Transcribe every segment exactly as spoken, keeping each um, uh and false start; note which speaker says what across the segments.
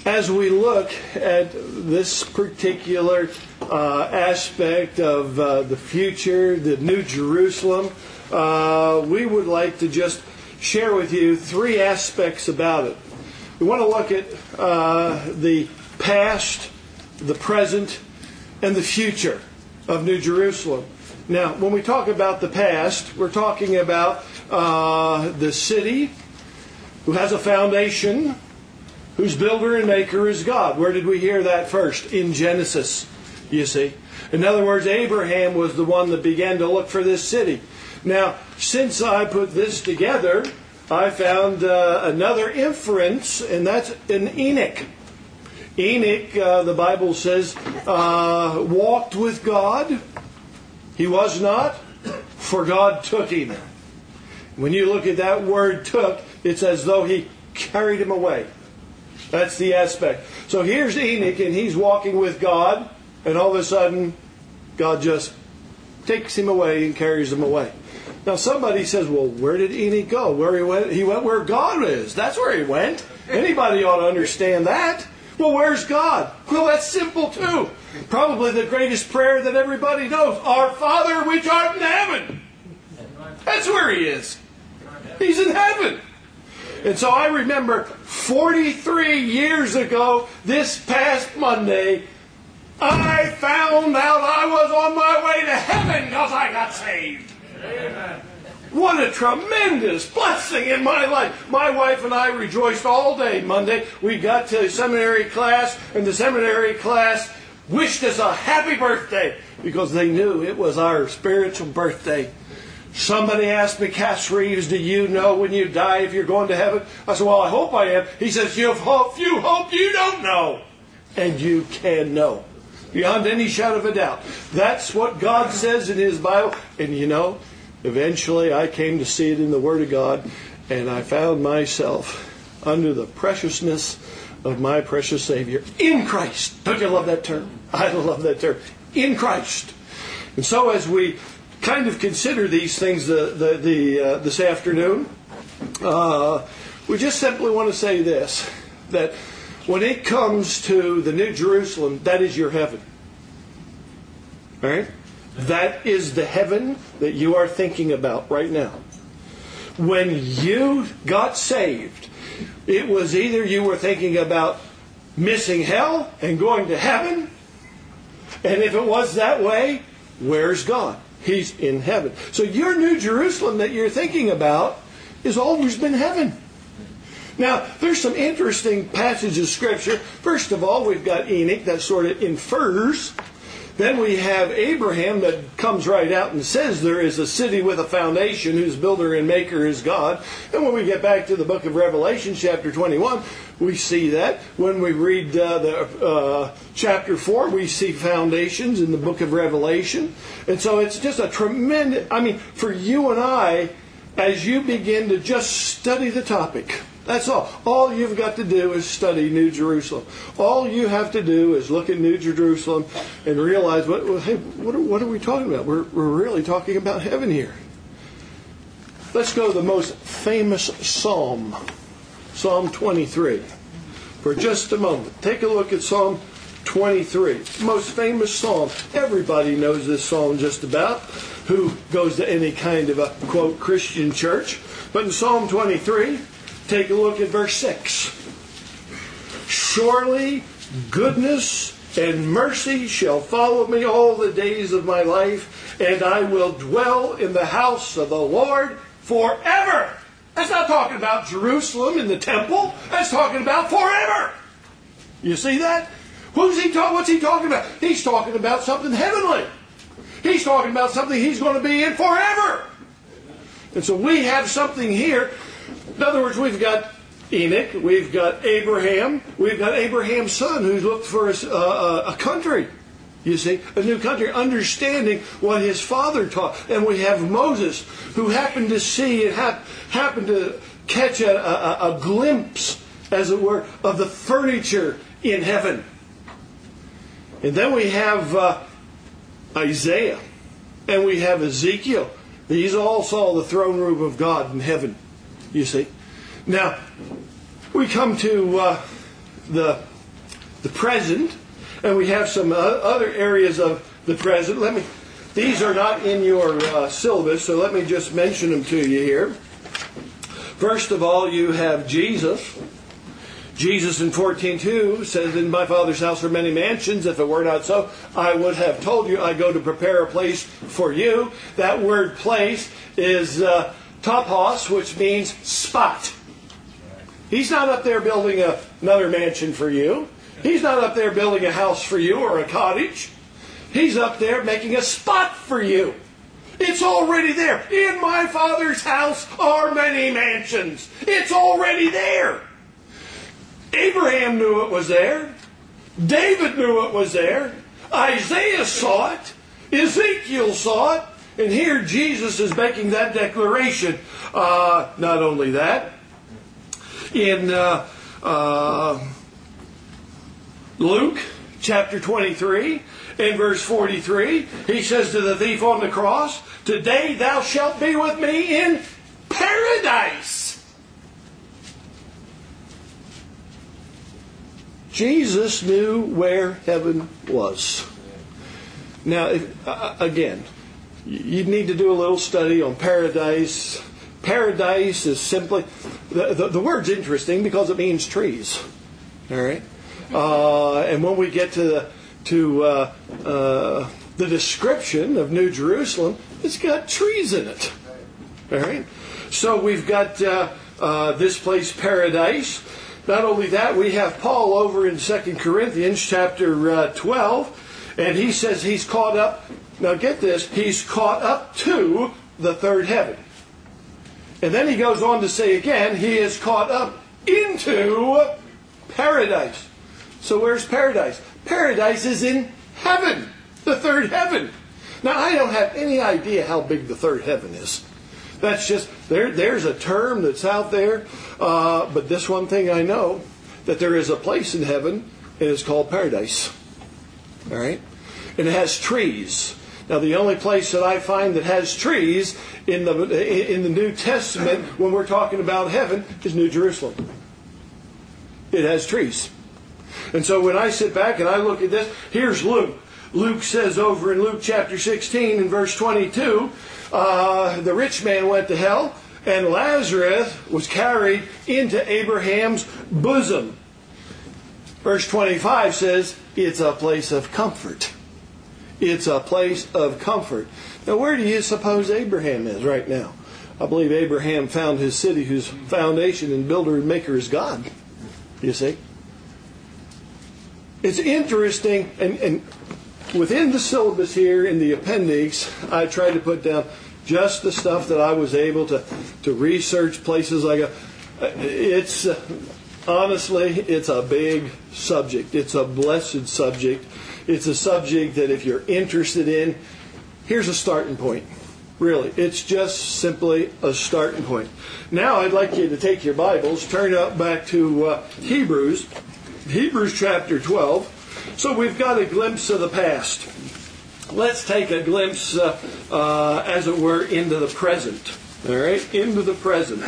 Speaker 1: as we look at this particular uh, aspect of uh, the future, the New Jerusalem, uh, we would like to just share with you three aspects about it. We want to look at uh, the past, the present, and the future of New Jerusalem. Now, when we talk about the past, we're talking about uh, the city who has a foundation, whose builder and maker is God. Where did we hear that first? In Genesis, you see. In other words, Abraham was the one that began to look for this city. Now, since I put this together, I found uh, another inference, and that's in Enoch. Enoch, uh, the Bible says, uh, walked with God. He was not, for God took him. When you look at that word took, it's as though he carried him away. That's the aspect. So here's Enoch, and he's walking with God, and all of a sudden, God just takes him away and carries him away. Now somebody says, well, where did Enoch go? Where he went? He went where God is. That's where he went. Anybody ought to understand that. Well, where's God? Well, that's simple too. Probably the greatest prayer that everybody knows. Our Father which art in heaven. That's where he is. He's in heaven. And so I remember forty-three years ago, this past Monday, I found out I was on my way to heaven because I got saved. Amen. What a tremendous blessing in my life. My wife and I rejoiced all day Monday. We got to seminary class, and the seminary class wished us a happy birthday because they knew it was our spiritual birthday. Somebody asked me, Cass Reeves, do you know when you die if you're going to heaven? I said, well, I hope I am. He says, you hope, you hope you don't know. And you can know. Beyond any shadow of a doubt. That's what God says in His Bible. And you know, eventually I came to see it in the Word of God, and I found myself under the preciousness of my precious Savior in Christ. Don't you love that term? I love that term. In Christ. And so as we kind of consider these things the, the, the, uh, this afternoon, uh, we just simply want to say this, that when it comes to the New Jerusalem, that is your heaven. All right? That is the heaven that you are thinking about right now. When you got saved, it was either you were thinking about missing hell and going to heaven, and if it was that way, where's God? He's in heaven. So your New Jerusalem that you're thinking about has always been heaven. Now, there's some interesting passages of Scripture. First of all, we've got Enoch that sort of infers. Then we have Abraham that comes right out and says there is a city with a foundation whose builder and maker is God. And when we get back to the book of Revelation, chapter twenty-one, we see that. When we read uh, the uh, chapter four, we see foundations in the book of Revelation. And so it's just a tremendous, I mean, for you and I, as you begin to just study the topic, that's all. All you've got to do is study New Jerusalem. All you have to do is look at New Jerusalem and realize, what, well, hey, what are, what are we talking about? We're, we're really talking about heaven here. Let's go to the most famous psalm, Psalm twenty-three, for just a moment. Take a look at Psalm twenty-three, most famous psalm. Everybody knows this psalm just about, who goes to any kind of a, quote, Christian church. But in Psalm twenty-three, take a look at verse six. Surely goodness and mercy shall follow me all the days of my life, and I will dwell in the house of the Lord forever. That's not talking about Jerusalem and the temple. That's talking about forever. You see that? Who's he talking? What's he talking about? He's talking about something heavenly. He's talking about something he's going to be in forever. And so we have something here. In other words, we've got Enoch, we've got Abraham, we've got Abraham's son who's looked for a, a, a country, you see, a new country, understanding what his father taught. And we have Moses, who happened to see and hap, happened to catch a, a, a glimpse, as it were, of the furniture in heaven. And then we have uh, Isaiah, and we have Ezekiel. These all saw the throne room of God in heaven. You see. Now, we come to uh, the the present, and we have some uh, other areas of the present. Let me. These are not in your uh, syllabus, so let me just mention them to you here. First of all, you have Jesus. Jesus in fourteen two says, "In my Father's house are many mansions. If it were not so, I would have told you. I go to prepare a place for you." That word place is uh, topos, which means spot. He's not up there building a, another mansion for you. He's not up there building a house for you or a cottage. He's up there making a spot for you. It's already there. In my Father's house are many mansions. It's already there. Abraham knew it was there. David knew it was there. Isaiah saw it. Ezekiel saw it. And here Jesus is making that declaration. Uh, not only that, in uh, uh, Luke chapter twenty-three, in verse forty-three, he says to the thief on the cross, "Today thou shalt be with me in paradise." Jesus knew where heaven was. Now, if, uh, again, you need to do a little study on paradise. Paradise is simply, the, the, the word's interesting because it means trees. All right? Uh, and when we get to the, to uh, uh, the description of New Jerusalem, it's got trees in it. All right? So we've got uh, uh, this place, paradise. Not only that, we have Paul over in Second Corinthians chapter uh, twelve, and he says he's caught up, now get this, he's caught up to the third heaven. And then he goes on to say again, he is caught up into paradise. So where's paradise? Paradise is in heaven, the third heaven. Now I don't have any idea how big the third heaven is. That's just, there. there's a term that's out there, uh, but this one thing I know, that there is a place in heaven, and it's called paradise. All right? And it has trees. Now the only place that I find that has trees in the in the New Testament when we're talking about heaven is New Jerusalem. It has trees. And so when I sit back and I look at this, here's Luke. Luke says over in Luke chapter sixteen and verse twenty-two, uh, the rich man went to hell, and Lazarus was carried into Abraham's bosom. Verse twenty-five says, it's a place of comfort. It's a place of comfort. Now, where do you suppose Abraham is right now? I believe Abraham found his city whose foundation and builder and maker is God. You see? It's interesting, and, and within the syllabus here in the appendix, I tried to put down just the stuff that I was able to, to research, places like a, it's, uh, honestly, it's a big subject. It's a blessed subject. It's a subject that if you're interested in, here's a starting point. Really, it's just simply a starting point. Now I'd like you to take your Bibles, turn up back to uh, Hebrews, Hebrews chapter twelve. So we've got a glimpse of the past. Let's take a glimpse, uh, uh, as it were, into the present. All right, into the present.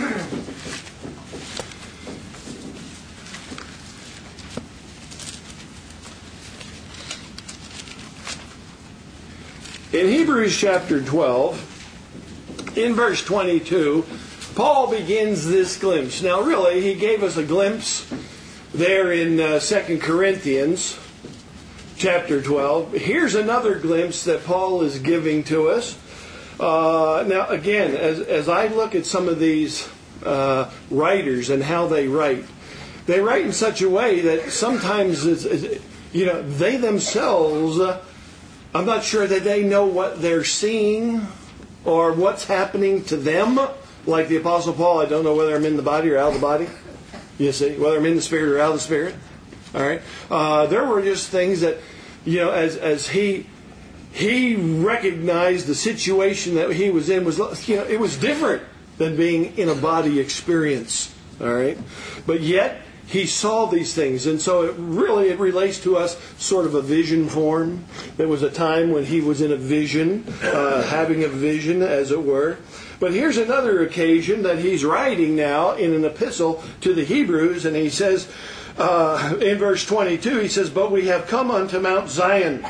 Speaker 1: In Hebrews chapter twelve, in verse twenty-two, Paul begins this glimpse. Now really, he gave us a glimpse there in uh, Second Corinthians chapter twelve. Here's another glimpse that Paul is giving to us. Uh, now again, as, as I look at some of these uh, writers and how they write, they write in such a way that sometimes, it's, it's, you know, they themselves... Uh, I'm not sure that they know what they're seeing or what's happening to them. Like the Apostle Paul, I don't know whether I'm in the body or out of the body. You see, whether I'm in the Spirit or out of the Spirit. All right. Uh, there were just things that, you know, as as he he recognized the situation that he was in was, you know, it was different than being in a body experience. All right. But yet he saw these things, and so it really it relates to us sort of a vision form. There was a time when he was in a vision, uh, having a vision, as it were. But here's another occasion that he's writing now in an epistle to the Hebrews, and he says, uh, in verse twenty-two, he says, "But we have come unto Mount Zion,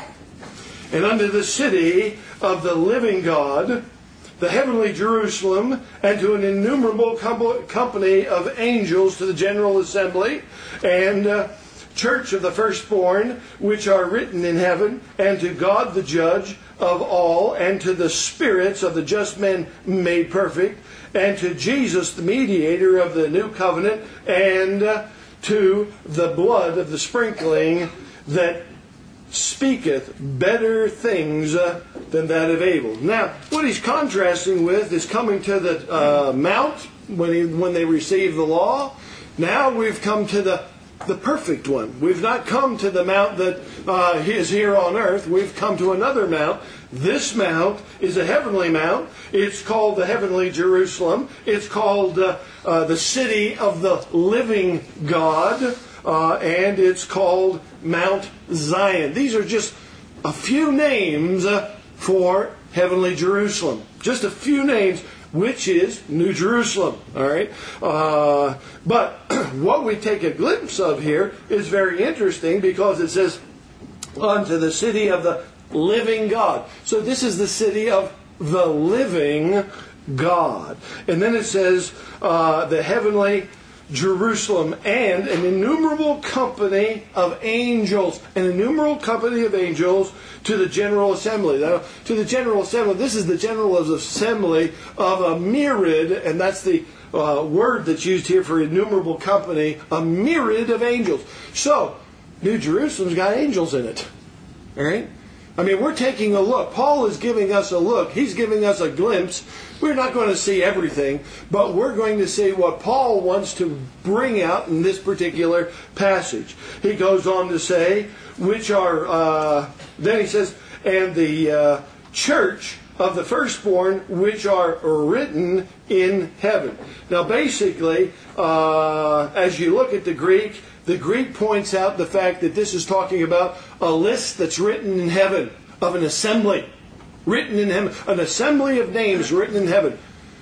Speaker 1: and unto the city of the living God, the heavenly Jerusalem, and to an innumerable com- company of angels, to the general assembly, and uh, church of the firstborn, which are written in heaven, and to God the judge of all, and to the spirits of the just men made perfect, and to Jesus the mediator of the new covenant, and uh, to the blood of the sprinkling that speaketh better things uh, than that of Abel." Now, what he's contrasting with is coming to the uh, mount when he, when they received the law. Now we've come to the the perfect one. We've not come to the mount that uh, is here on earth. We've come to another mount. This mount is a heavenly mount. It's called the heavenly Jerusalem. It's called uh, uh, the city of the living God. Uh, and it's called Mount Zion. These are just a few names uh, for heavenly Jerusalem. Just a few names, which is New Jerusalem. All right. Uh, but what we take a glimpse of here is very interesting, because it says, "Unto the city of the living God." So this is the city of the living God. And then it says, uh, the heavenly Jerusalem, and an innumerable company of angels, an innumerable company of angels to the general assembly. Now, to the general assembly, this is the general assembly of a myriad, and that's the uh, word that's used here for innumerable company, a myriad of angels. So, New Jerusalem's got angels in it. All right? I mean, we're taking a look. Paul is giving us a look. He's giving us a glimpse. We're not going to see everything, but we're going to see what Paul wants to bring out in this particular passage. He goes on to say, which are, uh, then he says, "And the uh, church of the firstborn, which are written in heaven." Now, basically, uh, as you look at the Greek, the Greek points out the fact that this is talking about a list that's written in heaven of an assembly. Written in heaven. An assembly of names written in heaven.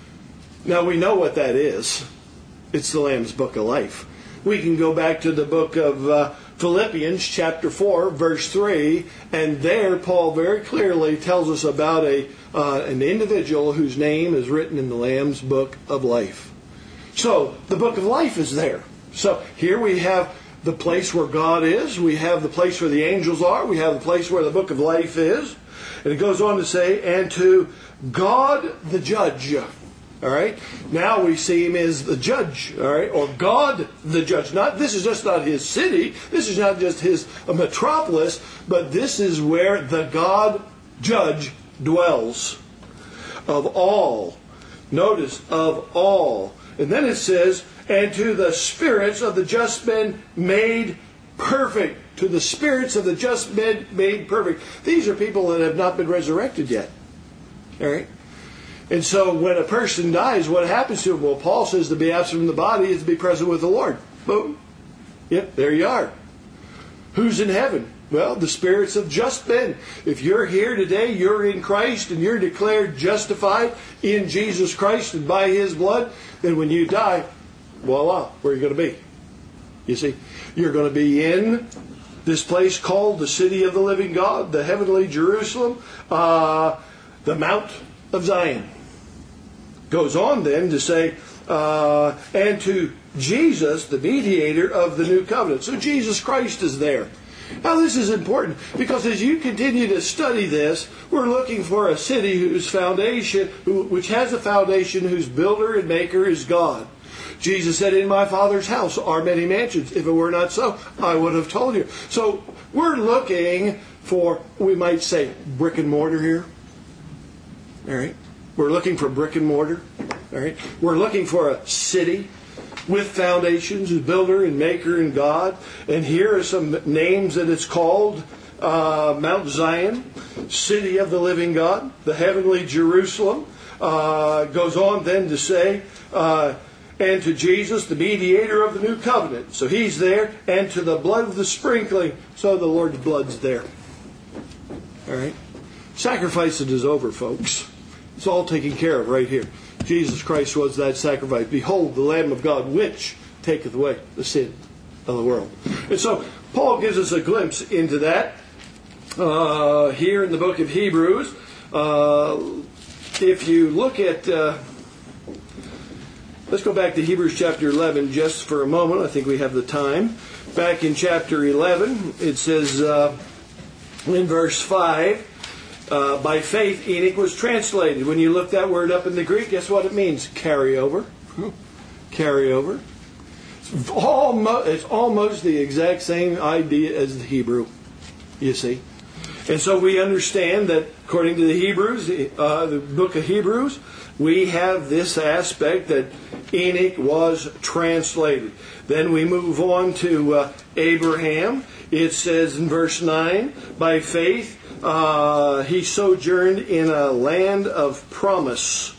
Speaker 1: Now we know what that is. It's the Lamb's Book of Life. We can go back to the book of uh, Philippians chapter four, verse three, and there Paul very clearly tells us about a uh, an individual whose name is written in the Lamb's Book of Life. So the Book of Life is there. So here we have the place where God is. We have the place where the angels are. We have the place where the Book of Life is. And it goes on to say, "And to God the judge." All right. Now we see him as the judge. All right. Or God the judge. Not this is just not his city. This is not just his metropolis, but this is where the God judge dwells. Of all. Notice, of all. And then it says, "And to the spirits of the just men made perfect." To the spirits of the just men made perfect. These are people that have not been resurrected yet. All right? And so when a person dies, what happens to him? Well, Paul says to be absent from the body is to be present with the Lord. Boom. Yep, there you are. Who's in heaven? Well, the spirits of just men. If you're here today, you're in Christ, and you're declared justified in Jesus Christ and by His blood, then when you die, voila, where are you going to be? You see, you're going to be in this place called the city of the living God, the heavenly Jerusalem, uh, the Mount of Zion. Goes on then to say, uh, and to Jesus, the mediator of the new covenant. So Jesus Christ is there. Now this is important, because as you continue to study this, we're looking for a city whose foundation, who, which has a foundation whose builder and maker is God. Jesus said, "In my Father's house are many mansions. If it were not so, I would have told you." So we're looking for, we might say, brick and mortar here. All right. We're looking for brick and mortar. All right. We're looking for a city with foundations, whose builder and maker and God. And here are some names that it's called. Uh, Mount Zion, city of the living God, the heavenly Jerusalem. Uh, goes on then to say, uh, and to Jesus, the mediator of the new covenant. So He's there. And to the blood of the sprinkling. So the Lord's blood's there. All right. Sacrificing is over, folks. It's all taken care of right here. Jesus Christ was that sacrifice. Behold, the Lamb of God, which taketh away the sin of the world. And so Paul gives us a glimpse into that uh, here in the book of Hebrews. Uh, if you look at... Uh, let's go back to Hebrews chapter eleven just for a moment. I think we have the time. Back in chapter eleven, it says uh, in verse five, uh, by faith Enoch was translated. When you look that word up in the Greek, guess what it means? Carry over. Carry over. It's almost, it's almost the exact same idea as the Hebrew, you see. And so we understand that according to the Hebrews, uh, the book of Hebrews, we have this aspect that Enoch was translated. Then we move on to uh, Abraham. It says in verse nine, by faith uh, he sojourned in a land of promise,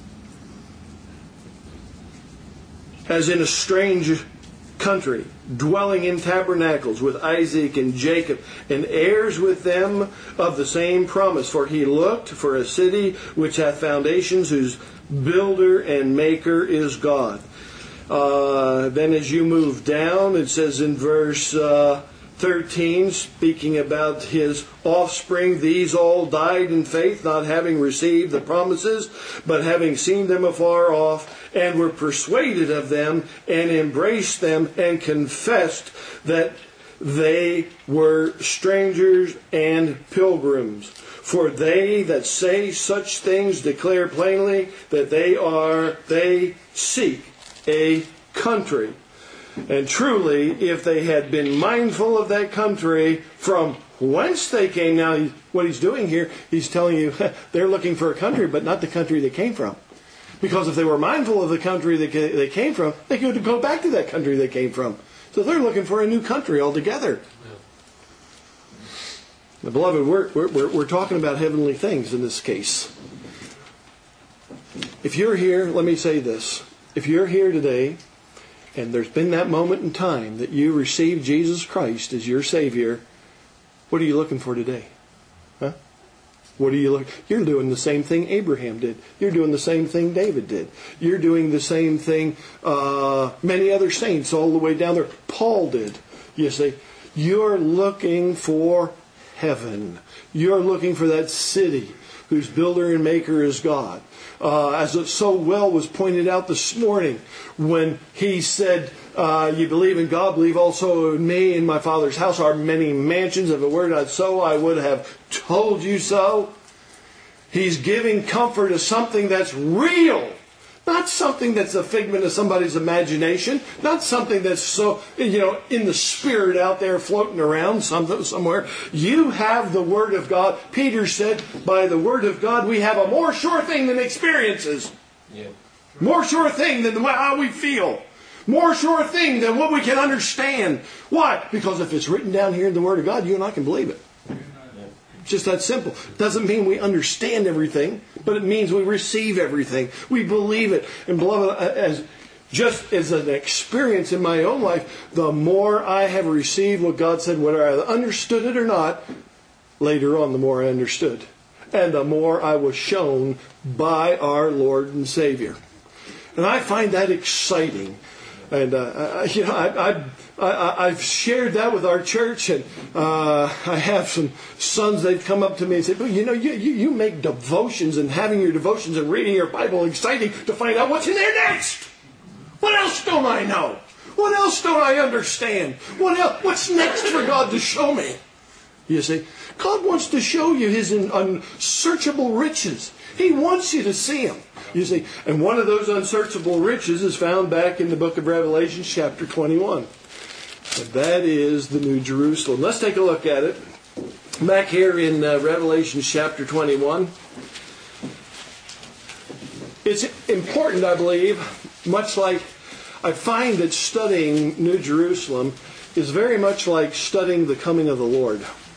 Speaker 1: as in a strange country, dwelling in tabernacles with Isaac and Jacob, and heirs with them of the same promise. For he looked for a city which hath foundations, whose builder and maker is God. Uh, then as you move down, it says in verse uh, thirteen, speaking about his offspring, these all died in faith, not having received the promises, but having seen them afar off, and were persuaded of them, and embraced them, and confessed that they were strangers and pilgrims. For they that say such things declare plainly that they are, they seek a country. And truly, if they had been mindful of that country from whence they came, now what he's doing here, he's telling you they're looking for a country, but not the country they came from. Because if they were mindful of the country that they came from, they could go back to that country they came from. So they're looking for a new country altogether. Now, beloved, we're, we're, we're talking about heavenly things in this case. If you're here, let me say this. If you're here today, and there's been that moment in time that you received Jesus Christ as your Savior, what are you looking for today? Huh? What are you looking? You're doing the same thing Abraham did. You're doing the same thing David did. You're doing the same thing uh, many other saints all the way down there. Paul did. You see, you're looking for heaven. You're looking for that city whose builder and maker is God. Uh, as it so well was pointed out this morning when he said, uh, you believe in God, believe also in me. In my Father's house are many mansions. If it were not so, I would have told you so. He's giving comfort to something that's real. Not something that's a figment of somebody's imagination. Not something that's so, you know, in the spirit out there floating around somewhere. You have the Word of God. Peter said, by the Word of God, we have a more sure thing than experiences. Yeah. More sure thing than how we feel. More sure thing than what we can understand. Why? Because if it's written down here in the Word of God, you and I can believe it. Just that simple. Doesn't mean we understand everything, but it means we receive everything. We believe it. And beloved, as just as an experience in my own life, the more I have received what God said, whether I understood it or not, later on the more I understood. And the more I was shown by our Lord and Savior. And I find that exciting. And uh, you know, I, I, I, I've shared that with our church, and uh, I have some sons. They've come up to me and said, "Well, you know, you, you you make devotions and having your devotions and reading your Bible exciting to find out what's in there next. What else don't I know? What else don't I understand? What else? What's next for God to show me?" You see, God wants to show you His unsearchable riches. He wants you to see Him. You see, and one of those unsearchable riches is found back in the book of Revelation, chapter twenty-one. And that is the New Jerusalem. Let's take a look at it. Back here in uh, Revelation, chapter twenty-one. It's important, I believe, much like I find that studying New Jerusalem is very much like studying the coming of the Lord.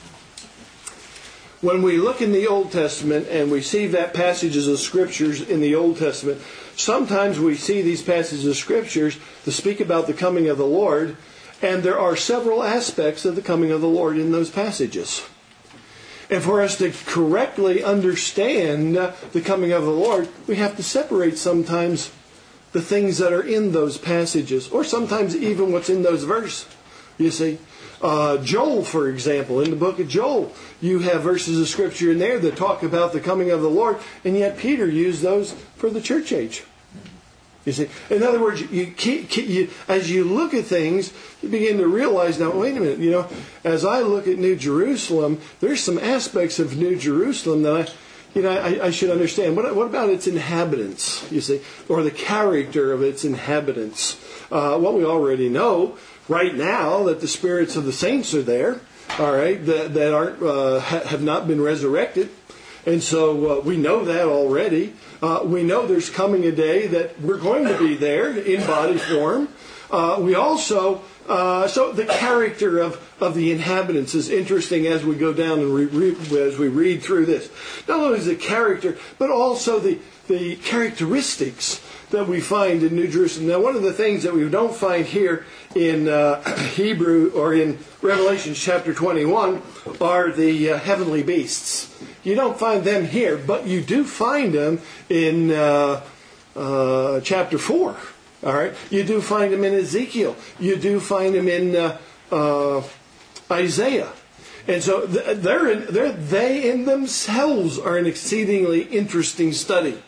Speaker 1: When we look in the Old Testament and we see that passages of Scriptures in the Old Testament, sometimes we see these passages of Scriptures to speak about the coming of the Lord, and there are several aspects of the coming of the Lord in those passages. And for us to correctly understand the coming of the Lord, we have to separate sometimes the things that are in those passages, or sometimes even what's in those verses. You see, uh, Joel, for example, in the book of Joel, you have verses of Scripture in there that talk about the coming of the Lord, and yet Peter used those for the church age. You see, in other words, you, you, as you look at things, you begin to realize, now, wait a minute, you know, as I look at New Jerusalem, there's some aspects of New Jerusalem that I, you know, I, I should understand. What, what about its inhabitants, you see, or the character of its inhabitants? Uh, what we already know right now, that the spirits of the saints are there, all right, that, that aren't uh, ha, have not been resurrected. And so uh, we know that already. Uh, we know there's coming a day that we're going to be there in body form. Uh, we also, uh, so the character of, of the inhabitants is interesting as we go down and re- re- as we read through this. Not only is the character, but also the, the characteristics that we find in New Jerusalem. Now, one of the things that we don't find here in uh, Hebrew or in Revelation chapter twenty-one are the uh, heavenly beasts. You don't find them here, but you do find them in uh, uh, chapter four. All right, you do find them in Ezekiel. You do find them in uh, uh, Isaiah. And so they're in, they're, they in themselves are an exceedingly interesting study.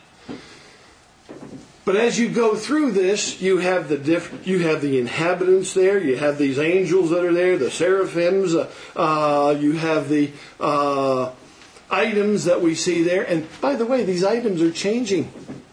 Speaker 1: But as you go through this, you have the diff, you have the inhabitants there. You have these angels that are there, the seraphims. Uh, uh, you have the uh, items that we see there. And by the way, these items are changing.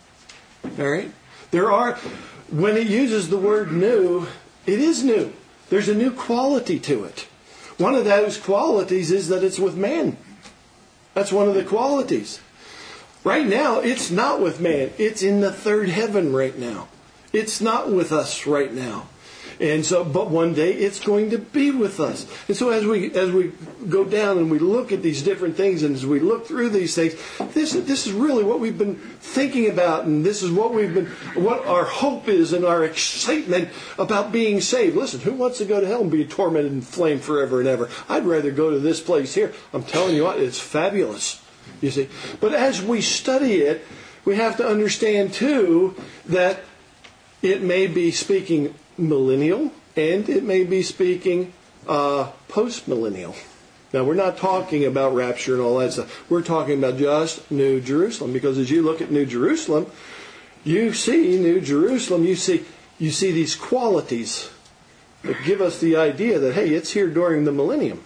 Speaker 1: All right, there are. When it uses the word new, it is new. There's a new quality to it. One of those qualities is that it's with man. That's one of the qualities. Right now, it's not with man. It's in the third heaven right now. It's not with us right now. And so, but one day it's going to be with us. And so as we as we go down and we look at these different things, and as we look through these things, this this is really what we've been thinking about, and this is what we've been, what our hope is, and our excitement about being saved. Listen, who wants to go to hell and be tormented in flame forever and ever? I'd rather go to this place here. I'm telling you what, it's fabulous. You see, but as we study it, we have to understand too that it may be speaking millennial, and it may be speaking uh, post-millennial. Now, we're not talking about rapture and all that stuff. We're talking about just New Jerusalem, because as you look at New Jerusalem, you see New Jerusalem, you see you see these qualities that give us the idea that, hey, it's here during the millennium.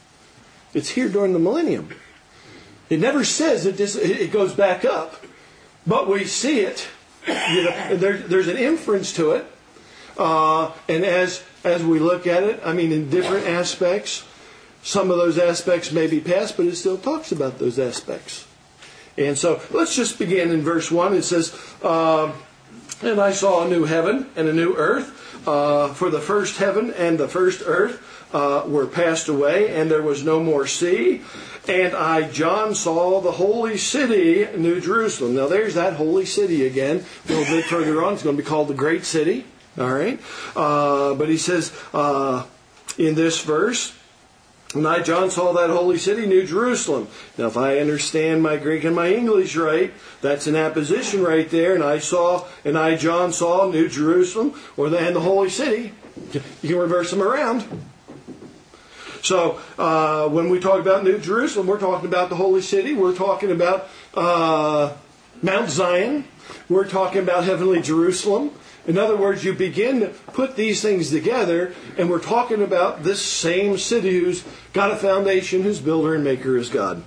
Speaker 1: It's here during the millennium. It never says that this, it goes back up, but we see it. You know, there, there's an inference to it. Uh, and as as we look at it, I mean, in different aspects, some of those aspects may be past, but it still talks about those aspects. And so let's just begin in verse one. It says, uh, and I saw a new heaven and a new earth, uh, for the first heaven and the first earth uh, were passed away, and there was no more sea. And I, John, saw the holy city, New Jerusalem. Now there's that holy city again. A little bit further on, it's going to be called the Great City. All right. Uh, but he says uh, in this verse, and I, John, saw that holy city, New Jerusalem. Now, if I understand my Greek and my English right, that's an apposition right there. And I saw, and I, John, saw New Jerusalem, or the, and the holy city. You can reverse them around. So, uh, when we talk about New Jerusalem, we're talking about the holy city. We're talking about uh, Mount Zion. We're talking about heavenly Jerusalem. In other words, you begin to put these things together, and we're talking about this same city who's got a foundation, whose builder and maker is God,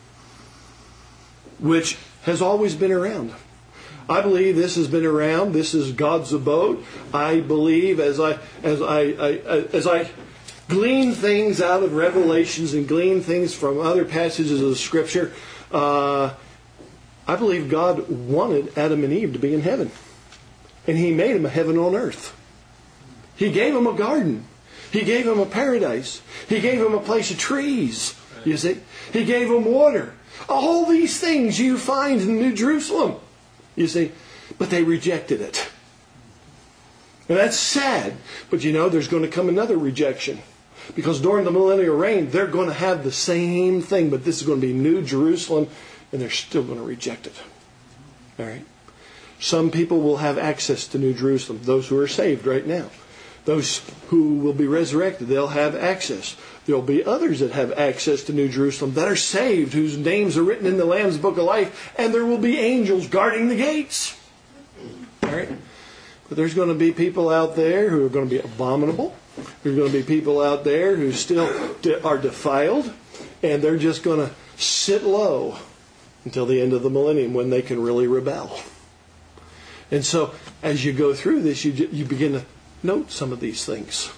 Speaker 1: which has always been around. I believe this has been around. This is God's abode. I believe as I as I, I as I glean things out of Revelations and glean things from other passages of the Scripture, uh, I believe God wanted Adam and Eve to be in heaven. And He made them a heaven on earth. He gave them a garden. He gave them a paradise. He gave them a place of trees. You see? He gave them water. All these things you find in New Jerusalem. You see? But they rejected it. And that's sad. But you know, there's going to come another rejection. Because during the millennial reign, they're going to have the same thing. But this is going to be New Jerusalem. And they're still going to reject it. All right? Some people will have access to New Jerusalem, those who are saved right now. those who will be resurrected, they'll have access. There'll be others that have access to New Jerusalem that are saved, whose names are written in the Lamb's Book of Life, and there will be angels guarding the gates. All right? But there's going to be people out there who are going to be abominable. There's going to be people out there who still are defiled, and they're just going to sit low until the end of the millennium when they can really rebel. And so, as you go through this, you you begin to note some of these things.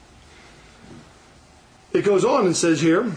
Speaker 1: It goes on and says here,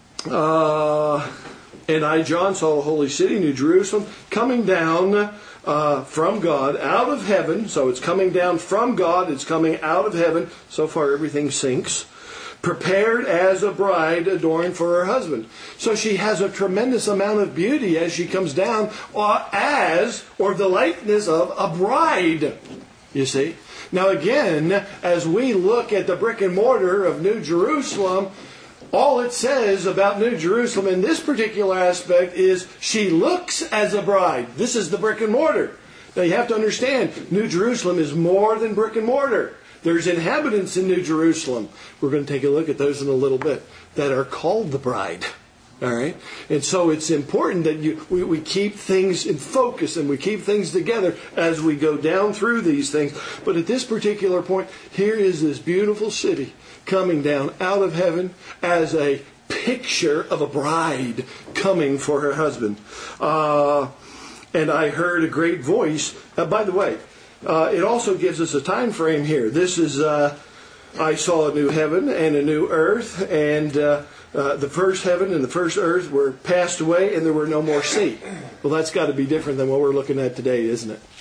Speaker 1: uh, and I, John, saw the holy city, New Jerusalem, coming down uh, from God, out of heaven. So it's coming down from God, it's coming out of heaven. So far everything sinks. Prepared as a bride adorned for her husband. So she has a tremendous amount of beauty as she comes down, or as, or the likeness of a bride. You see? Now again, as we look at the brick and mortar of New Jerusalem, all it says about New Jerusalem in this particular aspect is she looks as a bride. This is the brick and mortar. Now you have to understand, New Jerusalem is more than brick and mortar. There's inhabitants in New Jerusalem. We're going to take a look at those in a little bit, that are called the bride. All right? And so it's important that you we, we keep things in focus and we keep things together as we go down through these things. But at this particular point, here is this beautiful city coming down out of heaven as a picture of a bride coming for her husband. Uh, and I heard a great voice. Uh, by the way, uh, it also gives us a time frame here. This is, uh, I saw a new heaven and a new earth, and uh, Uh, the first heaven and the first earth were passed away and there were no more sea. Well, that's got to be different than what we're looking at today, isn't it?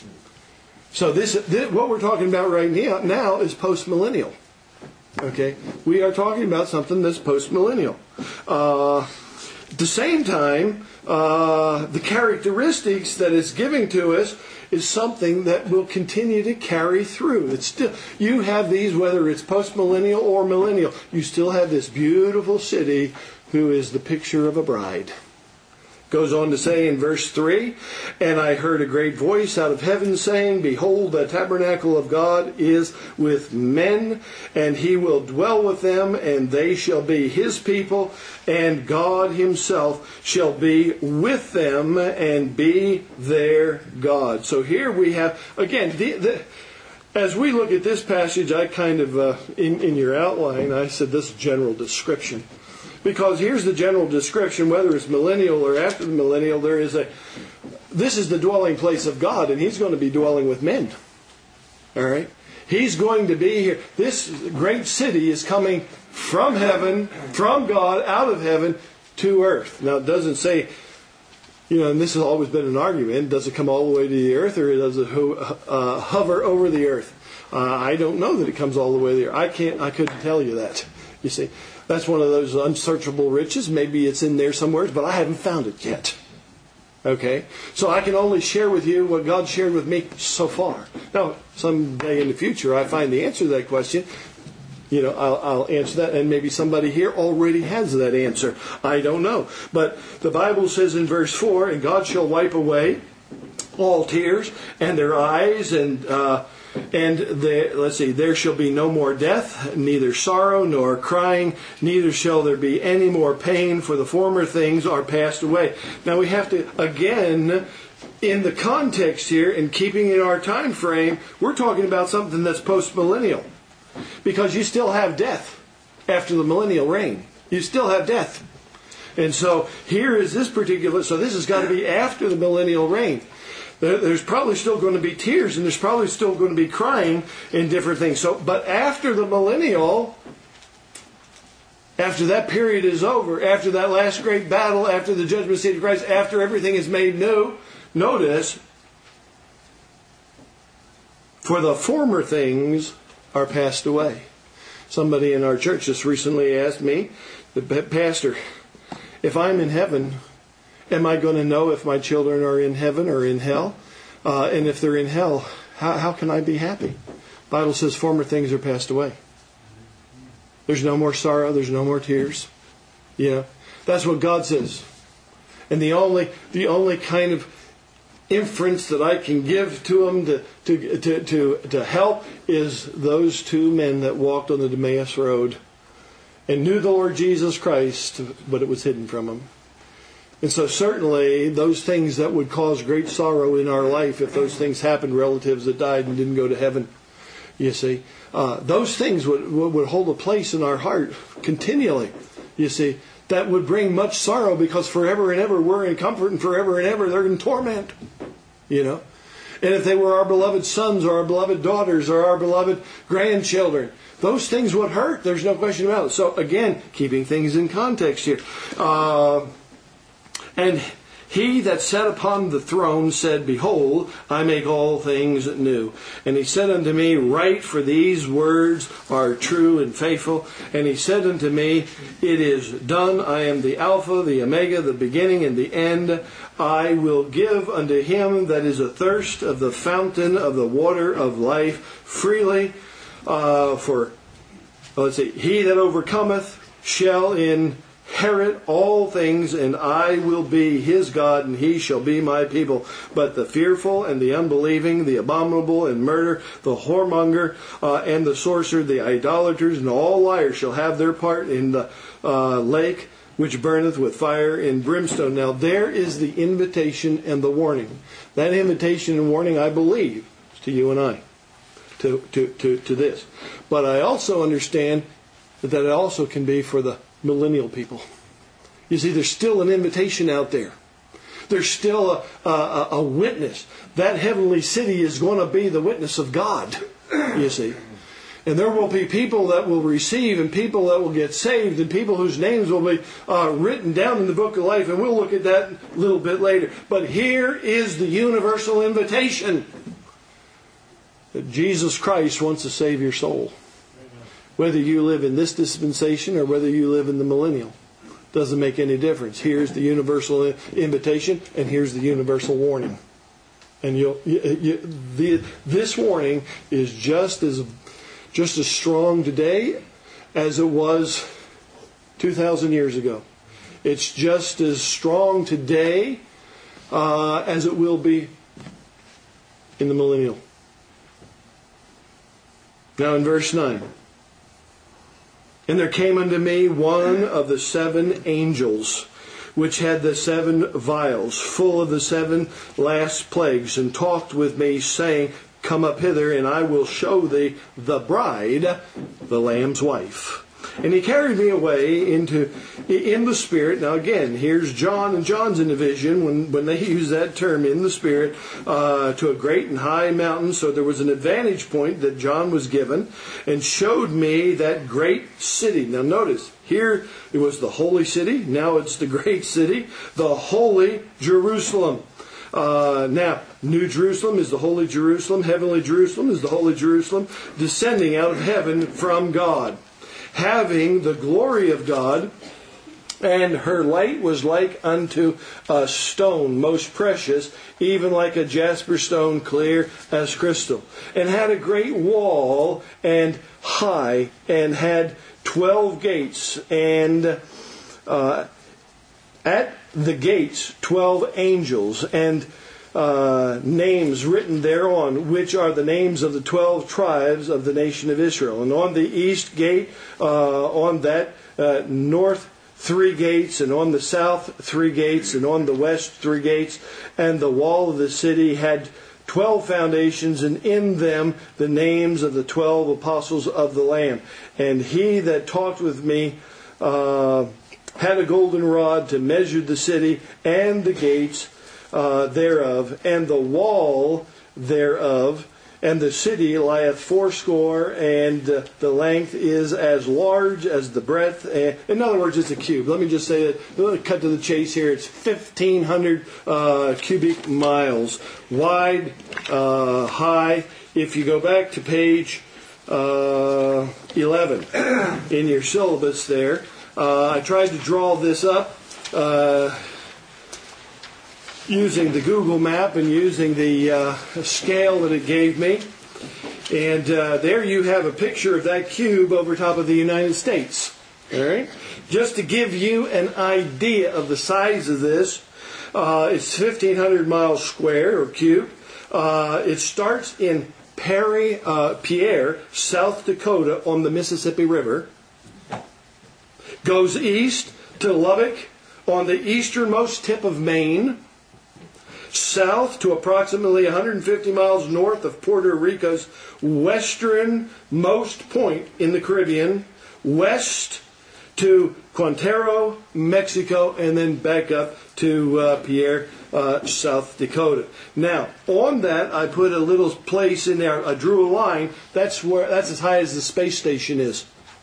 Speaker 1: So this, this what we're talking about right now, now is post-millennial. Okay? We are talking about something that's post-millennial. Uh, at the same time, uh, the characteristics that it's giving to us is something that will continue to carry through. It's still, you have these, whether it's post-millennial or millennial, you still have this beautiful city who is the picture of a bride. Goes on to say in verse three, and I heard a great voice out of heaven saying, behold, the tabernacle of God is with men, and he will dwell with them, and they shall be his people, and God himself shall be with them and be their God. So here we have, again, the, the, as we look at this passage, I kind of, uh, in, in your outline, I said this general description. Because here's the general description, whether it's millennial or after the millennial, there is a, this is the dwelling place of God, and he's going to be dwelling with men. All right? He's going to be here. This great city is coming from heaven, from God, out of heaven, to earth. Now, it doesn't say, you know, and this has always been an argument, does it come all the way to the earth, or does it ho- uh, hover over the earth? Uh, I don't know that it comes all the way there. I can't, I couldn't tell you that, you see. That's one of those unsearchable riches. Maybe it's in there somewhere, but I haven't found it yet. Okay? So I can only share with you what God shared with me so far. Now, someday in the future, I find the answer to that question. You know, I'll, I'll answer that, and maybe somebody here already has that answer. I don't know. But the Bible says in verse four, and God shall wipe away all tears, and their eyes, and... Uh, And the, let's see, there shall be no more death, neither sorrow nor crying, neither shall there be any more pain, for the former things are passed away. Now we have to, again, in the context here, and keeping in our time frame, we're talking about something that's post-millennial. Because you still have death after the millennial reign. You still have death. And so here is this particular, so this has got to be after the millennial reign. There's probably still going to be tears, and there's probably still going to be crying in different things. So, but after the millennial, after that period is over, after that last great battle, after the judgment seat of Christ, after everything is made new, notice, for the former things are passed away. Somebody in our church just recently asked me, the pastor, if I'm in heaven, am I going to know if my children are in heaven or in hell? Uh, and if they're in hell, how, how can I be happy? The Bible says former things are passed away. There's no more sorrow. There's no more tears. You know, that's what God says. And the only, the only kind of inference that I can give to them to, to, to, to, to help is those two men that walked on the Emmaus Road and knew the Lord Jesus Christ, but it was hidden from them. And so certainly those things that would cause great sorrow in our life, if those things happened, relatives that died and didn't go to heaven, you see, uh, those things would, would hold a place in our heart continually, you see. That would bring much sorrow because forever and ever we're in comfort, and forever and ever they're in torment, you know. And if they were our beloved sons or our beloved daughters or our beloved grandchildren, those things would hurt. There's no question about it. So again, keeping things in context here. Uh, and he that sat upon the throne said, Behold, I make all things new. And he said unto me, Write, for these words are true and faithful. And he said unto me, It is done. I am the Alpha, the Omega, the beginning and the end. I will give unto him that is athirst of the fountain of the water of life freely. Uh, for, let's see, he that overcometh shall inherit all things, and I will be his God, and he shall be my people. But the fearful and the unbelieving, the abominable and murder, the whoremonger uh, and the sorcerer, the idolaters, and all liars shall have their part in the uh, lake which burneth with fire and brimstone. Now there is the invitation and the warning. That invitation and warning, I believe, is to you and I, to, to, to, to this. But I also understand that it also can be for the millennial people. You see, there's still an invitation out there. There's still a, a, a witness. That heavenly city is going to be the witness of God, you see. And there will be people that will receive and people that will get saved and people whose names will be uh, written down in the book of life. And we'll look at that a little bit later. But here is the universal invitation that Jesus Christ wants to save your soul. Whether you live in this dispensation or whether you live in the millennial, doesn't make any difference. Here's the universal invitation and here's the universal warning. And you'll, you, you, the, this warning is just as just as strong today as it was two thousand years ago. It's just as strong today uh, as it will be in the millennial. Now in verse nine. And there came unto me one of the seven angels, which had the seven vials, full of the seven last plagues, and talked with me, saying, Come up hither, and I will show thee the bride, the Lamb's wife. And he carried me away into in the Spirit. Now again, here's John, and John's in the vision when, when they use that term, in the Spirit, uh, to a great and high mountain. So there was an advantage point that John was given, and showed me that great city. Now notice, here it was the holy city. Now it's the great city, the holy Jerusalem. Uh, now, New Jerusalem is the holy Jerusalem. Heavenly Jerusalem is the holy Jerusalem, descending out of heaven from God, having the glory of God, and her light was like unto a stone most precious, even like a jasper stone, clear as crystal, and had a great wall, and high, and had twelve gates, and uh, at the gates twelve angels, and uh, names written thereon, which are the names of the twelve tribes of the nation of Israel. And on the east gate, uh, on that uh, north three gates, and on the south three gates, and on the west three gates. And the wall of the city had twelve foundations, and in them the names of the twelve apostles of the Lamb. And he that talked with me uh, had a golden rod to measure the city and the gates uh, thereof, and the wall thereof, and the city lieth fourscore, and uh, the length is as large as the breadth. And, in other words, it's a cube. Let me just say that. Let me cut to the chase here. It's fifteen hundred uh, cubic miles wide, uh, high. If you go back to page uh, eleven in your syllabus there, uh, I tried to draw this up uh, using the Google map and using the uh, scale that it gave me. And uh, there you have a picture of that cube over top of the United States. All right? Just to give you an idea of the size of this, Uh, it's fifteen hundred miles square or cubed. Uh, it starts in Perry, uh, Pierre, South Dakota on the Mississippi River. Goes east to Lubbock on the easternmost tip of Maine. South to approximately one hundred fifty miles north of Puerto Rico's westernmost point in the Caribbean. West to Quintero, Mexico, and then back up to uh, Pierre, uh, South Dakota. Now, on that, I put a little place in there. I drew a line. That's where. That's as high as the space station is.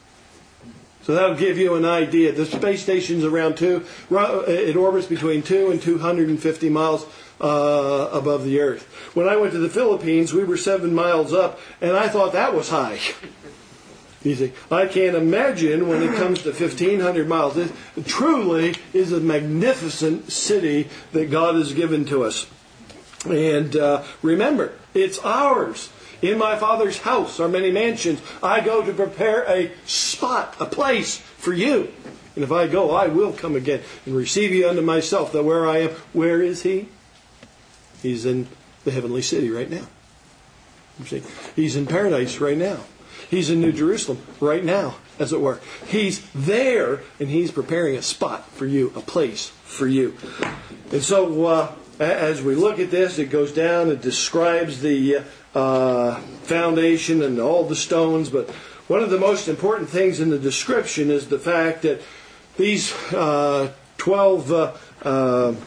Speaker 1: So that'll give you an idea. The space station's around two. It orbits between two and two hundred fifty miles uh, above the Earth. When I went to the Philippines, we were seven miles up, and I thought that was high. You see, I can't imagine when it comes to fifteen hundred miles. It truly is a magnificent city that God has given to us. And uh, remember, it's ours. In my Father's house are many mansions. I go to prepare a spot, a place for you. And if I go, I will come again and receive you unto myself. That where I am, where is He? He's in the heavenly city right now. You see, He's in paradise right now. He's in New Jerusalem right now, as it were. He's there, and He's preparing a spot for you, a place for you. And so, uh, as we look at this, it goes down, it describes the uh, foundation and all the stones. But one of the most important things in the description is the fact that these uh, twelve uh, uh,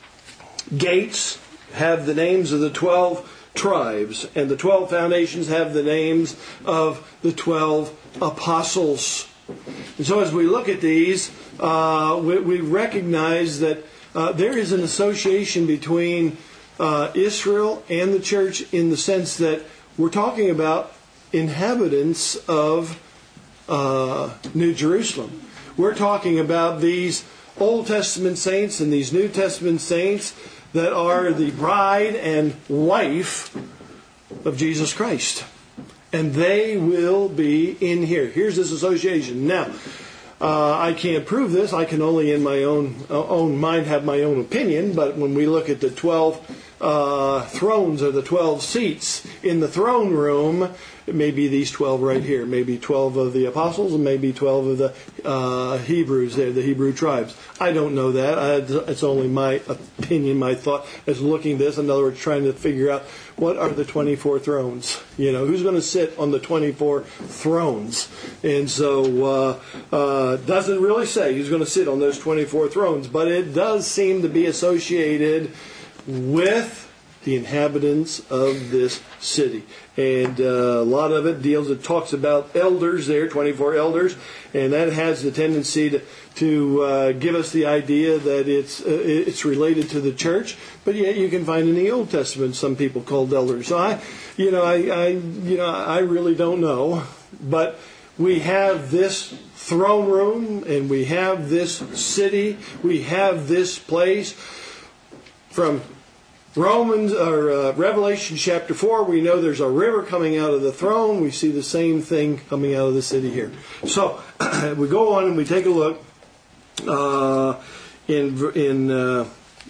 Speaker 1: gates have the names of the twelve tribes, and the twelve foundations have the names of the twelve apostles. And so as we look at these, uh, we, we recognize that uh, there is an association between uh, Israel and the church, in the sense that we're talking about inhabitants of uh, New Jerusalem. We're talking about these Old Testament saints and these New Testament saints that are the bride and wife of Jesus Christ. And they will be in here. Here's this association. Now, uh, I can't prove this. I can only in my own uh, own mind have my own opinion. But when we look at the twelve uh, thrones or the twelve seats in the throne room, it may be these twelve right here. Maybe twelve of the apostles and maybe twelve of the uh, Hebrews there, the Hebrew tribes. I don't know that. I, it's only my opinion, my thought as looking at this. In other words, trying to figure out what are the twenty-four thrones. You know, who's going to sit on the twenty-four thrones? And so, uh, uh, doesn't really say who's going to sit on those twenty-four thrones, but it does seem to be associated with the inhabitants of this city. And uh, a lot of it deals, it talks about elders there, twenty-four elders, and that has the tendency to, to uh, give us the idea that it's uh, it's related to the church. But yet you can find in the Old Testament some people called elders. So I, you know, I, I you know, I really don't know. But we have this throne room, and we have this city, we have this place. From Romans or uh, Revelation chapter four, we know there's a river coming out of the throne. We see the same thing coming out of the city here. So we go on and we take a look uh, in in uh,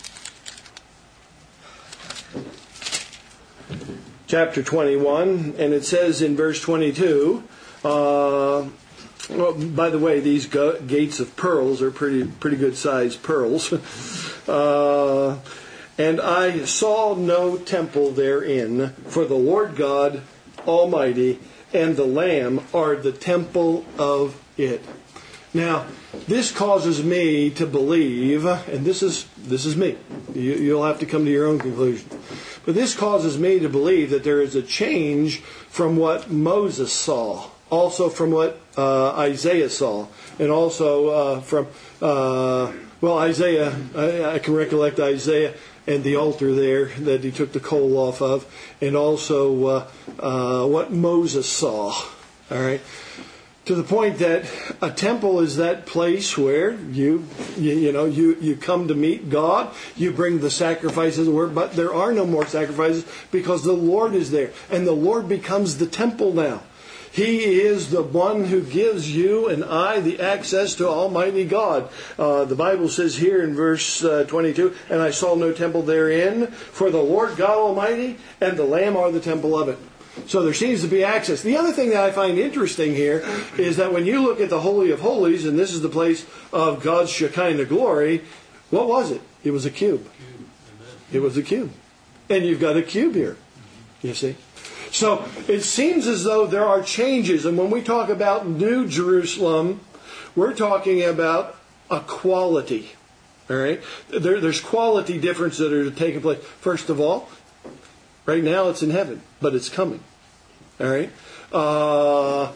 Speaker 1: chapter twenty-one, and it says in verse twenty-two. Uh, well, by the way, these go- gates of pearls are pretty pretty good sized pearls. uh, And I saw no temple therein, for the Lord God Almighty and the Lamb are the temple of it. Now, this causes me to believe, and this is this is me. You, you'll have to come to your own conclusion. But this causes me to believe that there is a change from what Moses saw, also from what uh, Isaiah saw, and also uh, from, uh, well, Isaiah, I, I can recollect Isaiah and the altar there that he took the coal off of, and also uh, uh, what Moses saw. All right, to the point that a temple is that place where you, you, you know, you, you come to meet God. You bring the sacrifices, but there are no more sacrifices because the Lord is there, and the Lord becomes the temple now. He is the one who gives you and I the access to Almighty God. Uh, the Bible says here in verse uh, twenty-two, and I saw no temple therein, for the Lord God Almighty and the Lamb are the temple of it. So there seems to be access. The other thing that I find interesting here is that when you look at the Holy of Holies, and this is the place of God's Shekinah glory, what was it? It was a cube. It was a cube. And you've got a cube here, you see. So it seems as though there are changes. And when we talk about New Jerusalem, we're talking about a quality. All right? There, there's quality differences that are taking place. First of all, right now it's in heaven, but it's coming. All right? Uh,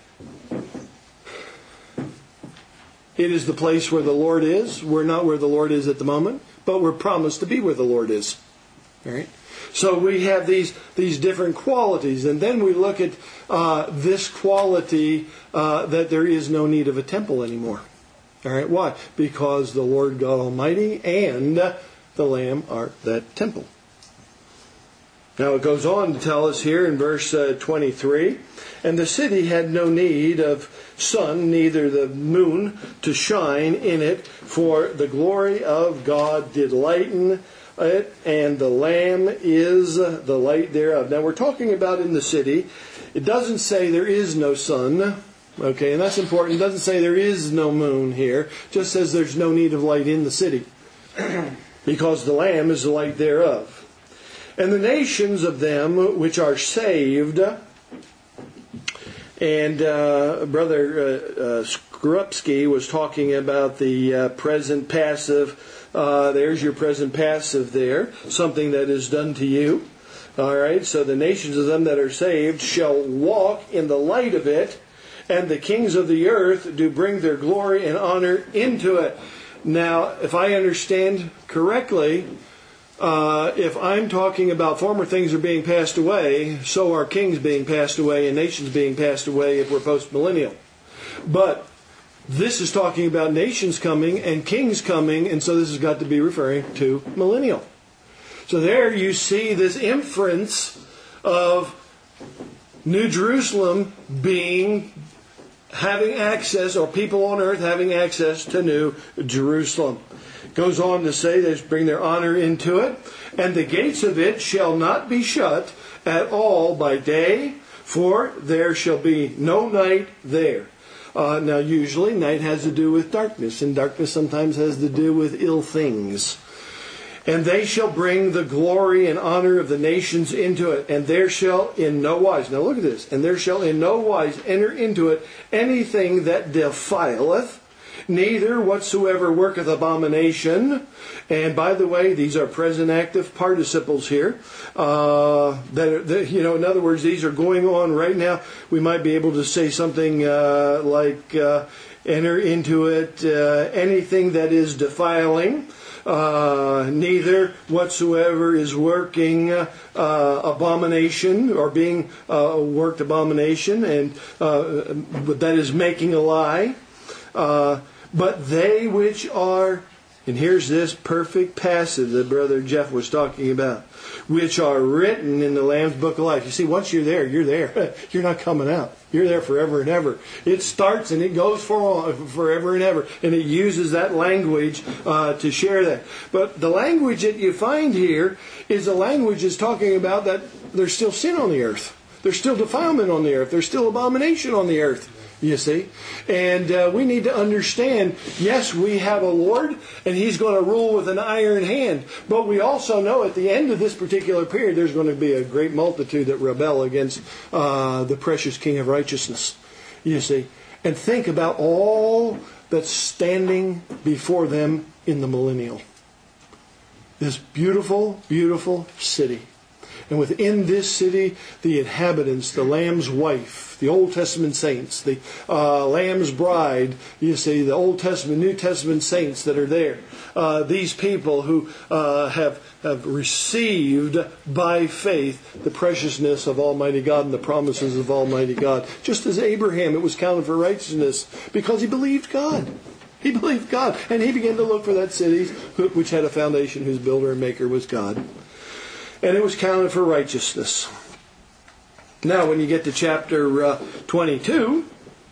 Speaker 1: it is the place where the Lord is. We're not where the Lord is at the moment, but we're promised to be where the Lord is. All right? So we have these these different qualities. And then we look at uh, this quality uh, that there is no need of a temple anymore. All right? Why? Because the Lord God Almighty and the Lamb are that temple. Now it goes on to tell us here in verse uh, twenty-three, and the city had no need of sun, neither the moon to shine in it, for the glory of God did lighten it, and the Lamb is the light thereof. Now we're talking about in the city. It doesn't say there is no sun, okay, and that's important. It doesn't say there is no moon here. It just says there's no need of light in the city, because the Lamb is the light thereof. And the nations of them which are saved, and uh, Brother uh, uh, Skrupski was talking about the uh, present passive. Uh, there's your present passive there, something that is done to you. All right, so the nations of them that are saved shall walk in the light of it, and the kings of the earth do bring their glory and honor into it. Now, if I understand correctly, Uh, if I'm talking about former things are being passed away, so are kings being passed away and nations being passed away if we're post-millennial. But this is talking about nations coming and kings coming, and so this has got to be referring to millennial. So there you see this inference of New Jerusalem being having access, or people on earth having access to New Jerusalem. Goes on to say they bring their honor into it, and the gates of it shall not be shut at all by day, for there shall be no night there. Uh, now usually night has to do with darkness, and darkness sometimes has to do with ill things. And they shall bring the glory and honor of the nations into it, and there shall in no wise, now look at this, and there shall in no wise enter into it anything that defileth, neither whatsoever worketh abomination. And by the way, these are present active participles here. Uh, that, are, that you know, in other words, these are going on right now. We might be able to say something uh, like uh, enter into it uh, anything that is defiling. Uh, neither whatsoever is working uh, abomination or being uh, worked abomination, and uh, that is making a lie. Uh, but they which are, and here's this perfect passage that Brother Jeff was talking about, which are written in the Lamb's Book of Life. You see, once you're there, you're there. You're not coming out. You're there forever and ever. It starts and it goes for forever and ever. And it uses that language uh, to share that. But the language that you find here is the language that's talking about that there's still sin on the earth. There's still defilement on the earth. There's still abomination on the earth. You see? And uh, we need to understand, yes, we have a Lord, and He's going to rule with an iron hand. But we also know at the end of this particular period, there's going to be a great multitude that rebel against uh, the precious King of righteousness. You see? And think about all that's standing before them in the millennial. This beautiful, beautiful city. And within this city, the inhabitants, the Lamb's wife, the Old Testament saints, the uh, Lamb's bride, you see, the Old Testament, New Testament saints that are there. Uh, these people who uh, have, have received by faith the preciousness of Almighty God and the promises of Almighty God. Just as Abraham, it was counted for righteousness because he believed God. He believed God. And he began to look for that city which had a foundation, whose builder and maker was God. And it was counted for righteousness. Now, when you get to chapter uh, twenty-two,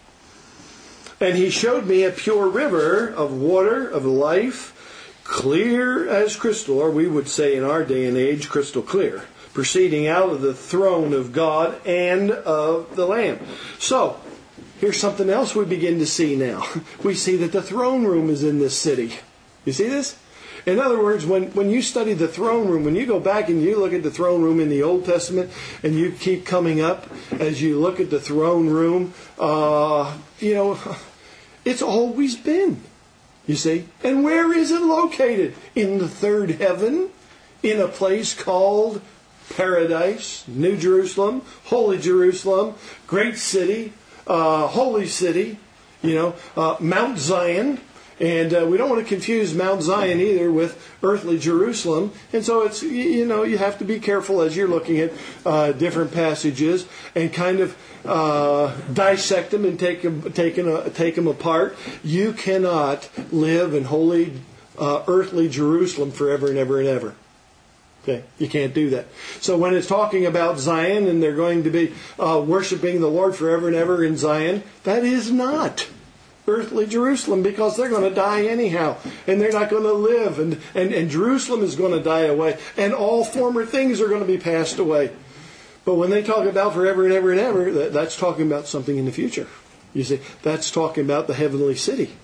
Speaker 1: and he showed me a pure river of water of life, clear as crystal, or we would say in our day and age, crystal clear, proceeding out of the throne of God and of the Lamb. So, here's something else we begin to see now. We see that the throne room is in this city. You see this? In other words, when, when you study the throne room, when you go back and you look at the throne room in the Old Testament, and you keep coming up as you look at the throne room, uh, you know, it's always been, you see. And where is it located? In the third heaven, in a place called Paradise, New Jerusalem, Holy Jerusalem, great city, uh, holy city, you know, uh, Mount Zion. And uh, we don't want to confuse Mount Zion either with earthly Jerusalem. And so it's, you know, you have to be careful as you're looking at uh, different passages and kind of uh, dissect them and take them, take them, take them apart. You cannot live in holy uh, earthly Jerusalem forever and ever and ever. Okay, you can't do that. So when it's talking about Zion and they're going to be uh, worshiping the Lord forever and ever in Zion, that is not earthly Jerusalem, because they're going to die anyhow, and they're not going to live, and, and, and Jerusalem is going to die away, and all former things are going to be passed away. But when they talk about forever and ever and ever, that, that's talking about something in the future. You see, that's talking about the heavenly city.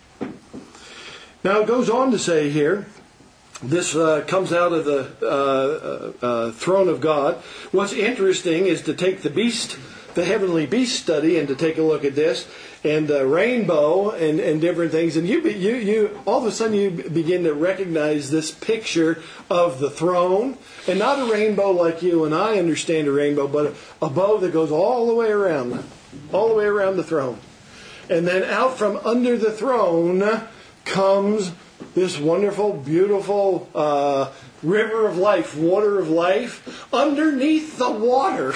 Speaker 1: Now it goes on to say here, this uh, comes out of the uh, uh, uh, throne of God. What's interesting is to take the beast, the heavenly beast study, and to take a look at this, and the rainbow and, and different things, and you you you all of a sudden you begin to recognize this picture of the throne, and not a rainbow like you and I understand a rainbow, but a, a bow that goes all the way around, all the way around the throne, and then out from under the throne comes this wonderful, beautiful uh, river of life, water of life. Underneath the water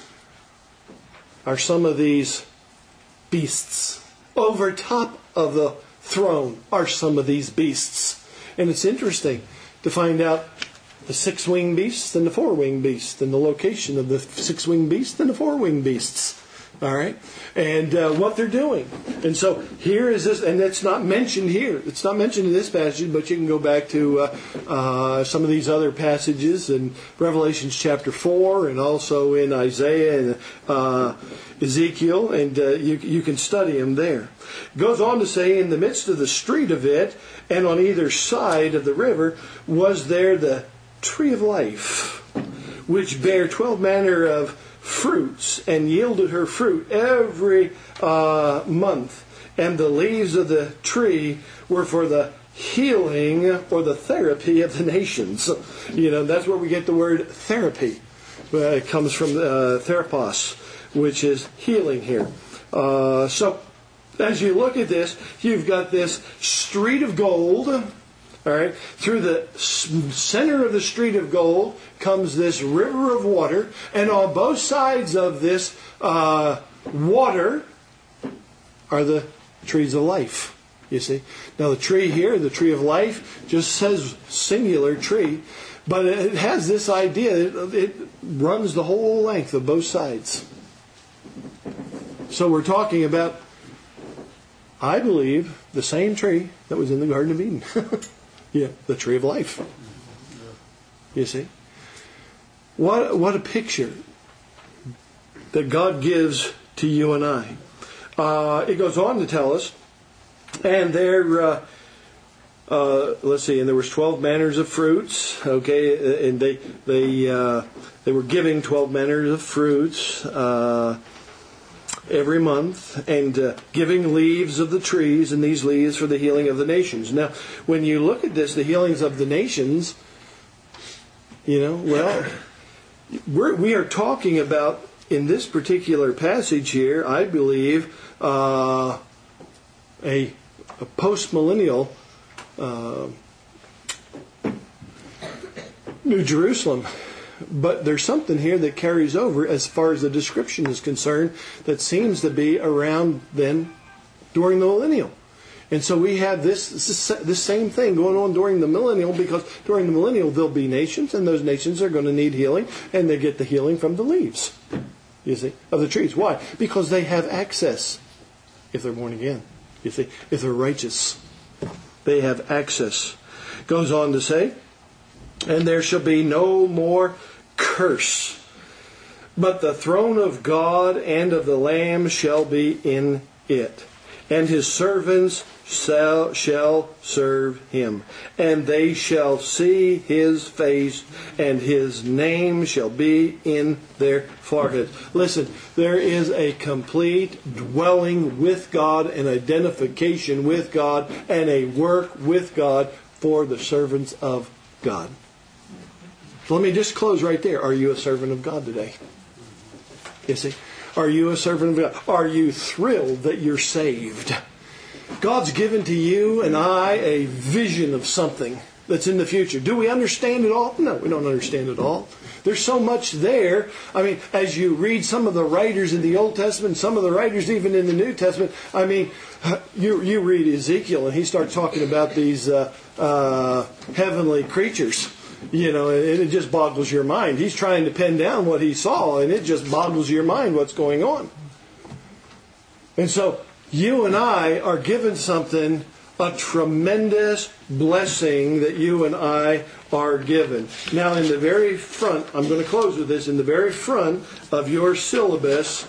Speaker 1: are some of these beasts. Over top of the throne are some of these beasts. And it's interesting to find out the six-winged beasts and the four-winged beasts, and the location of the six-winged beasts and the four-winged beasts. All right? And uh, what they're doing. And so here is this, and it's not mentioned here. It's not mentioned in this passage, but you can go back to uh, uh, some of these other passages in Revelation chapter four, and also in Isaiah and uh, Ezekiel, and uh, you, you can study them there. It goes on to say, in the midst of the street of it, and on either side of the river, was there the tree of life, which bare twelve manner of fruits, and yielded her fruit every uh, month. And the leaves of the tree were for the healing or the therapy of the nations. You know, that's where we get the word therapy. Uh, it comes from uh, therapos, which is healing here. Uh, so, as you look at this, you've got this street of gold. All right. Through the center of the street of gold comes this river of water, and on both sides of this uh, water are the trees of life. You see. Now the tree here, the tree of life, just says singular tree, but it has this idea. It, it runs the whole length of both sides. So we're talking about, I believe, the same tree that was in the Garden of Eden. Yeah, the tree of life. You see? What what a picture that God gives to you and I. Uh, it goes on to tell us, and there, uh, uh, let's see, and there was twelve manners of fruits. Okay, and they they uh, they were giving twelve manners of fruits uh, every month, and uh, giving leaves of the trees, and these leaves for the healing of the nations. Now, when you look at this, the healings of the nations, you know, well, we're, we are talking about, in this particular passage here, I believe, uh, a, a post-millennial uh, New Jerusalem. But there's something here that carries over as far as the description is concerned that seems to be around then during the millennial. And so we have this, this, this same thing going on during the millennial, because during the millennial there'll be nations, and those nations are going to need healing, and they get the healing from the leaves. you see, of the trees. Why? Because they have access if they're born again. You see, if they're righteous, they have access. Goes on to say, and there shall be no more curse, but the throne of God and of the Lamb shall be in it, and his servants shall, shall serve him, and they shall see his face, and his name shall be in their foreheads. Listen, there is a complete dwelling with God, an identification with God, and a work with God for the servants of God. So let me just close right there. Are you a servant of God today? You see? Are you a servant of God? Are you thrilled that you're saved? God's given to you and I a vision of something that's in the future. Do we understand it all? No, we don't understand it all. There's so much there. I mean, as you read some of the writers in the Old Testament, some of the writers even in the New Testament, I mean, you you read Ezekiel and he starts talking about these uh, uh, heavenly creatures. You know, and it just boggles your mind. He's trying to pin down what he saw, and it just boggles your mind what's going on. And so, you and I are given something, a tremendous blessing that you and I are given. Now, in the very front, I'm going to close with this, in the very front of your syllabus,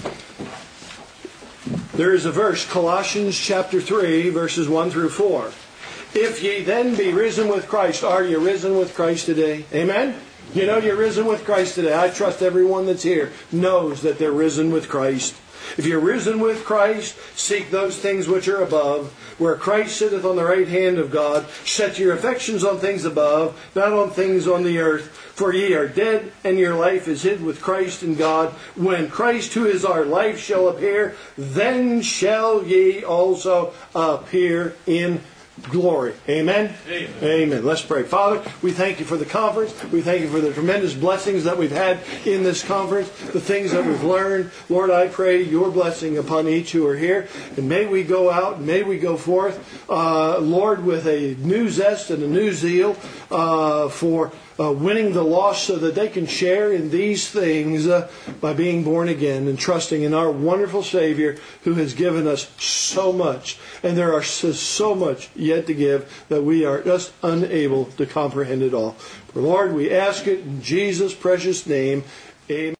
Speaker 1: there is a verse, Colossians chapter three, verses one through four. If ye then be risen with Christ, are you risen with Christ today? Amen? You know you're risen with Christ today. I trust everyone that's here knows that they're risen with Christ. If you're risen with Christ, seek those things which are above, where Christ sitteth on the right hand of God. Set your affections on things above, not on things on the earth. For ye are dead, and your life is hid with Christ in God. When Christ, who is our life, shall appear, then shall ye also appear in glory. Amen? Amen? Amen. Let's pray. Father, we thank you for the conference. We thank you for the tremendous blessings that we've had in this conference, the things that we've learned. Lord, I pray your blessing upon each who are here. And may we go out, may we go forth, uh, Lord, with a new zest and a new zeal uh, for Uh, winning the lost so that they can share in these things uh, by being born again and trusting in our wonderful Savior who has given us so much. And there are so, so much yet to give that we are just unable to comprehend it all. For Lord, we ask it in Jesus' precious name. Amen.